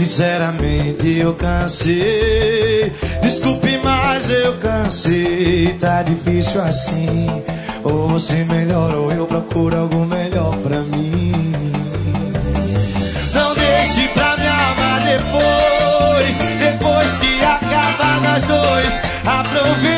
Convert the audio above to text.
Sinceramente eu cansei. Desculpe, mas eu cansei. Tá difícil assim. Ou você melhora ou eu procuro algo melhor pra mim. Não deixe pra me amar depois. Depois que acaba nós dois. Aproveita